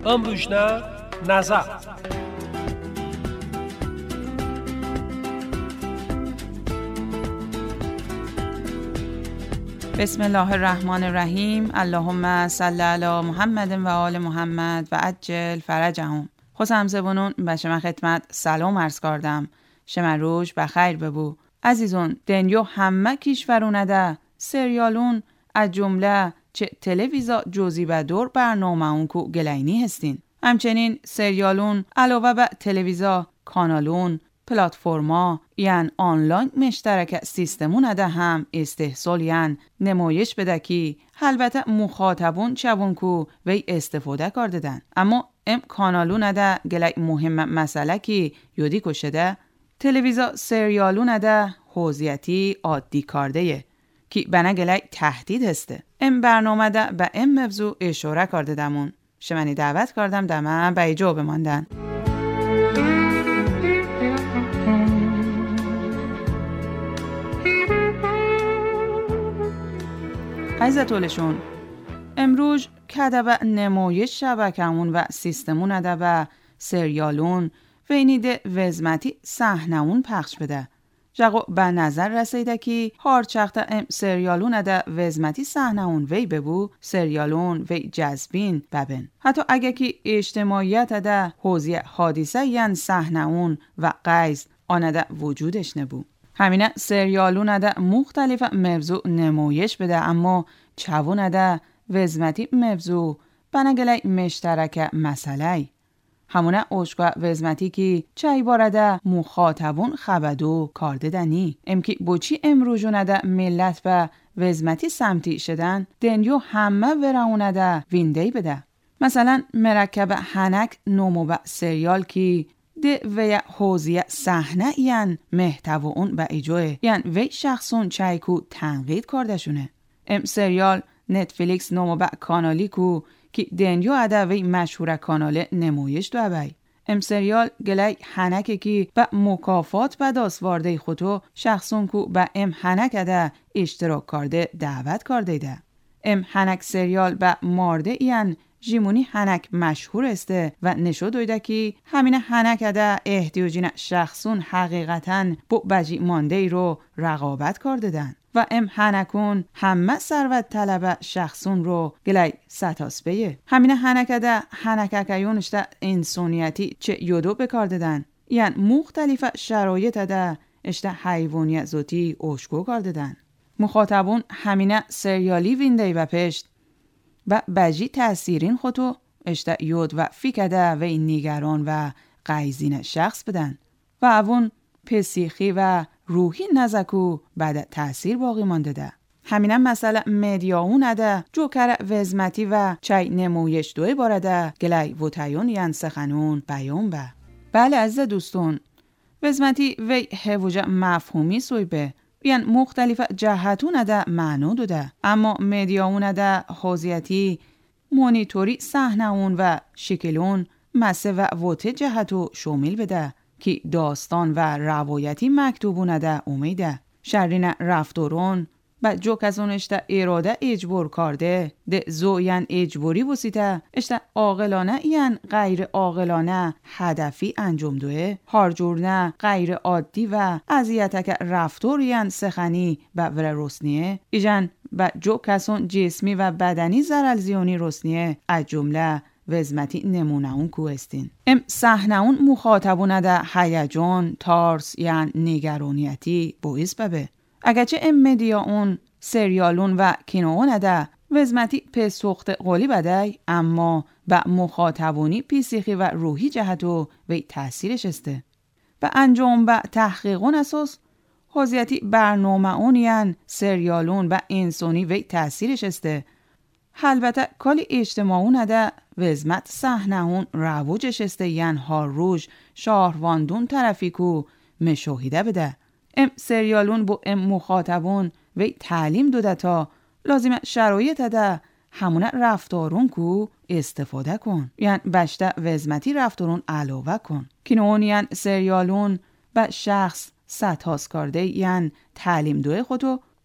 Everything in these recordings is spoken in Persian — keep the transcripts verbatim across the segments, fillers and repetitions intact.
ömrüşne nazar. بسم الله الرحمن الرحیم. اللهم صل علی محمد و آل محمد و عجل فرجهم. خوشم زبونون به شما خدمت سلام عرض کردم. شما روش بخیر ببو. عزیزون دنیو همه کشورونه ده سریالون از جمله چه تلویزا جزئی به دور برنامه اون کو گلینی هستین. همچنین سریالون علاوه به تلویزا کانالون پلتفرما یعن آنلاین مشترک سیستمون ده هم استحصال یعن نمایش بده که البته مخاطبون چوون کو وی استفاده کردن. اما ام کانالون ده گلی مهم مسئله که یودی کشده تلویزا سریالون ده حوزیتی عادی کرده که بنا گلی تهدید هسته. ام برنامه ده به ام موضوع اشاره کرده دمون. شمانی دعوت کردم دمه به ایجا بماندن. عزتولشون امروز کدب نمایش شبکمون و سیستمون اده و سریالون و اینیده وزمتی صحنه‌ون پخش بده. جاگو به نظر رسیده که هر چقدر ام سریالون اده وزمتی صحنه‌ون وی ببو سریالون وی جذبین ببین. حتی اگه که اجتماعیت اده حوزی حادثه ین صحنه‌ون و قیز آنده وجودش نبو. همینه سریالون ده مختلف موضوع نمایش بده اما چوون ده وزمتی موضوع بنگلی مشترک مسئله همونه اوشگاه وزمتی که چای بارده مخاطبون خبدو کارده دنی امکی بوچی امروجون ده ملت به وزمتی سمتی شدن دنیو همه ورونه ده ویندهی بده. مثلا مرکب هنک نومو به سریال که ده وی حوزیه صحنه یعن محتوا اون به ایجوه یعن وی شخصون چای کو تنقید کردشونه. ام سریال نتفلیکس نومو به کانالی کو که دنیو اده وی مشهور کانال نمایش دو بای. ام سریال گلی هنکه که به مکافات به داست وارده خودو شخصون کو به ام هنک اده اشتراک کرده دعوت کرده ده. ام هنک سریال به مارده یعن جیمونی هنک مشهور استه و نشو دویده که همین هنک اده احتیاجین شخصون حقیقتاً با بجی مانده ای رو رقابت کرده دن و ام هنکون همه ثروت طلب شخصون رو گلی ستاس بیه. همین هنک اده هنککیونشته انسانیتی چه یودو بکارده دن یعنی مختلف شرایط اده اشته حیوانیت زوتی اوشکو کرده دن. مخاطبون همینه سریالی ویندهی و پشت و بجی تأثیرین خودو اشته یود و فیکده و این نیگران و قیزین شخص بدن و اون پسیخی و روحی نزکو بعد تأثیر باقی مانده ده. همینم مسئله مدیاون اده جوکر وزمتی و چای نمویش دوی بارده گلی وطایون ین سخنون بیان به. بله از دوستون وزمتی وی هوجه مفهومی سوی به یعنی مختلف جهتون ده معنو دوده اما مدیاون ده حوزیتی مونیتوری صحنه‌ون و شکلون مسه و ووته جهتو شامل بده که داستان و روایتی مکتوبون ده امیده شرین رفتارون و جوک از اونشته اراده اجبور کرده ده زوین اجبوری بسیده اشته عاقلانه ین غیر عاقلانه هدفی انجام دوه هر جور نه غیر عادی و اذیتک رفتار ین سخنی و ور رسنیه ایجن و جوک کسون جسمی و بدنی زرال زیونی رسنیه از جمله وزمتی نمونه اون کو استین. ام صحنه اون مخاطبونه ده هیجان تارس یعن نگرانیتی باعث ببه. اگرچه ام مدیا اون سریالون و کینوون ده وزمتی پسوخت قولی بده اما با مخاطبونی پیسیخی و روحی جهتو وی تأثیرش استه. به انجام و تحقیقون اساس حوزیتی برنامه اون یعن سریالون و انسانی وی تأثیرش استه. البته کلی اجتماعون ده وزمت صحنه اون رووجش استه یعن هر روز شهرواندون ترافیکو مشاهده بده. ام سریالون با ام مخاطبون وی تعلیم دوده تا لازم شرایط ده همونه رفتارون کو استفاده کن یعنی بشته وزمتی رفتارون علاوه کن که نون یعنی سریالون به شخص ستاس کرده یعنی تعلیم دوه خودو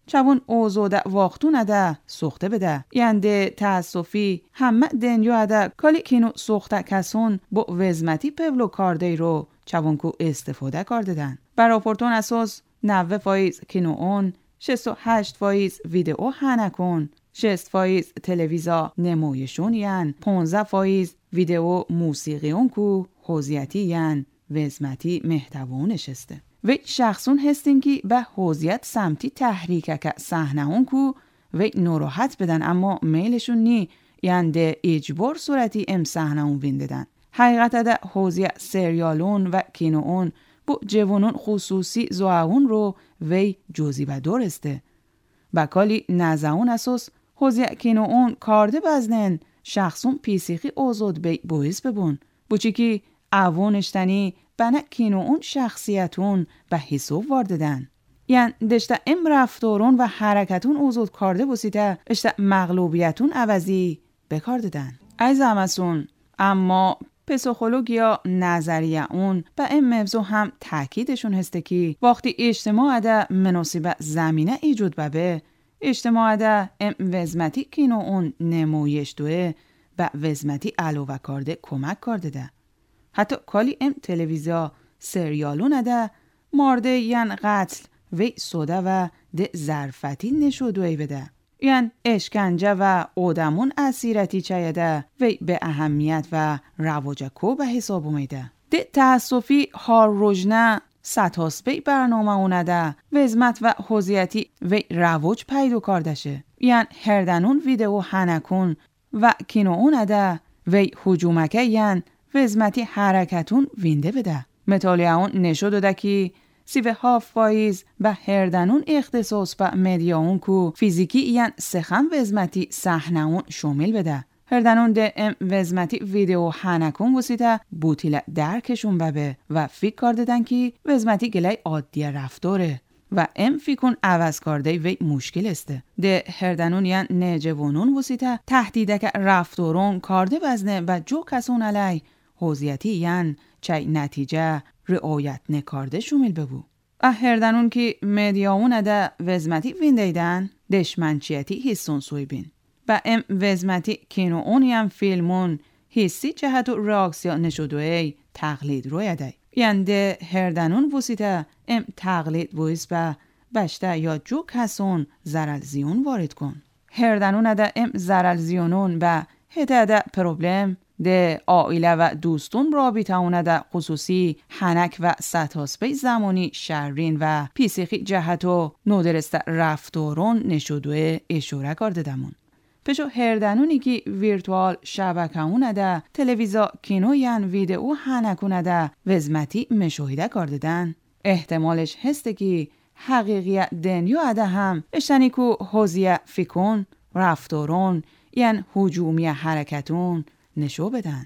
چون اوزو دا واختون دا سوخته بده. ینده تاسفی همه دنیو دا کالی کینو سوخته کسون با وزمتی پولو کارده رو چون کو استفاده کردن. براپورتون اساس نود فایز کینو اون، شصت و هشت فایز ویدئو هنکون، شصت فایز تلویزا نمایشون ین، پانزده فایز ویدئو موسیقی اون کو حوزیتی ین وزمتی محتوا نشسته. و شخصون هستین که به حوزیت سمتی تحریک که صحنه اون کو و ناراحت بدن اما میلشون نی ینده اجبار صورتی ام صحنه اون وینددن. حقیقت ده حوزیت سریالون و کینو اون بو جوانون خصوصی زواون رو وی جوزیبه دورسته. بکالی نزاون اساس حوزیت کینو اون کارده بزنن شخصون پیسیخی اوزود بی بویز ببون. بوچی که اوونشتنی بنا کینو اون شخصیتون به حساب وارددن. یعنی دشته ام رفتارون و حرکتون اوزود کارده بسیده اشته مغلوبیتون عوضی بکارددن. ایز همسون اما پسیکولوژیا نظریه اون به این موضوع هم تاکیدشون هسته که وقتی اجتماع ده مناسب زمینه ایجود ببه اجتماع ده ام وزمتی کینو اون نمایش دوه به وزمتی علاوه کرده کمک کرده ده. حتی کالی ام تلویزیا سریالون ده مارده ین قتل وی سوده و ده ظرفتی نشودوی بده. یعنی اشکنجه و آدمون اسیرتی چایده وی به اهمیت و رواج کو به حساب اومده. ده تاسفی هار روزنه ستاس بی برنامه اونده وزمت و حوزیتی وی رواج پیدا کردشه. یعنی هردنون ویدئو هنکون و کینو اونده وی حجومکه یعنی وزمتی حرکتون وینده بده. مطالعه اون نشو داده که سی و هاف فایز به هردنون اختصاص به مدیا اون کو فیزیکی یعنی سخن وزمتی صحنه اون شامل بده. هردنون ده ام وزمتی ویدئو هنکون وسیده بوتیل درکشون ببه و فکر کردن که وزمتی گلای عادی رفتاره و ام فیکون عوض کرده وی مشکل استه. ده هردنون یعنی نجوانون وسیده تهدیده که رفتارون کارده بزنه و جو کسون علی حوزیتی یعنی چای نتیجه رعایت نکارده شومیل ببو. و هردنون که مدیاون ده وزمتی ویندیدن دشمنچیتی حسون سوی بین. و ام وزمتی کینو اونی هم فیلمون حسی جهت و راکسیان نشدوی تقلید روی ده. یعنی ده هردنون وسیده ام تقلید ویز به بشته یا جو کسون زرال زیون وارد کن. هردنون ده ام زرال زیونون به هده ده پروبلم ده آیله و دوستون رابطه اونه ده خصوصی حنک و ستاسبه زمانی شرین و پیسیخی جهت و نودرست رفتارون نشدوه اشاره کرده دمون. پشو هردنونی که ویرتوال شبکه اونه ده تلویزا کینو ین ویدئو هنکونه ده وزمتی مشاهده کرده دن. احتمالش هسته که حقیقیت دنیو اده هم اشتنی که حوزیه فکون رفتارون ین هجومی حرکتون نشو بدن.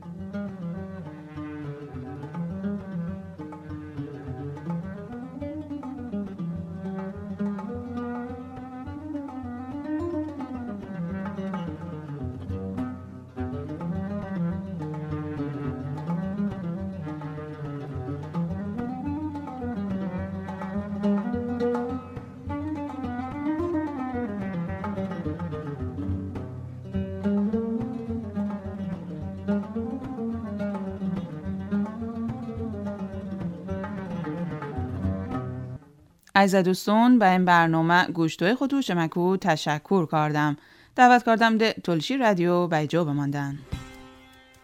عزیز دوستان به این برنامه گوشتوی خودو شمکو تشکر کردم. دعوت کردم ده تلشی رادیو به جا بماندن.